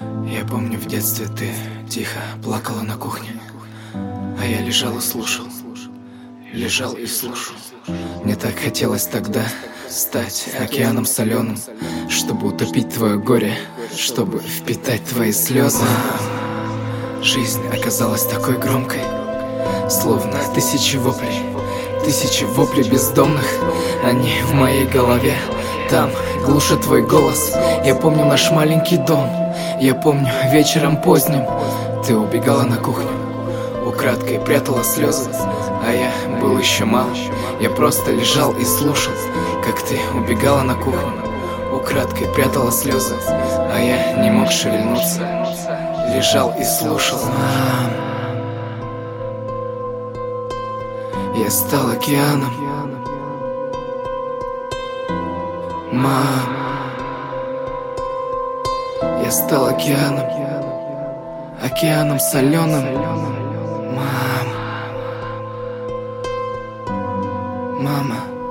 Я помню, в детстве ты тихо плакала на кухне, а я лежал и слушал. Лежал и слушал. Мне так хотелось тогда стать океаном соленым, чтобы утопить твое горе, чтобы впитать твои слезы. Жизнь оказалась такой громкой, словно тысячи воплей бездомных. Они в моей голове, там глушат твой голос. Я помню наш маленький дом, я помню вечером поздним ты убегала на кухню, украдкой прятала слезы, а я был еще мал. Я просто лежал и слушал, как ты убегала на кухню, украдкой прятала слезы, а я не мог шевельнуться. Лежал и слушал. Я стал океаном. Мам, я стал океаном. Океаном соленым. Мам, мама.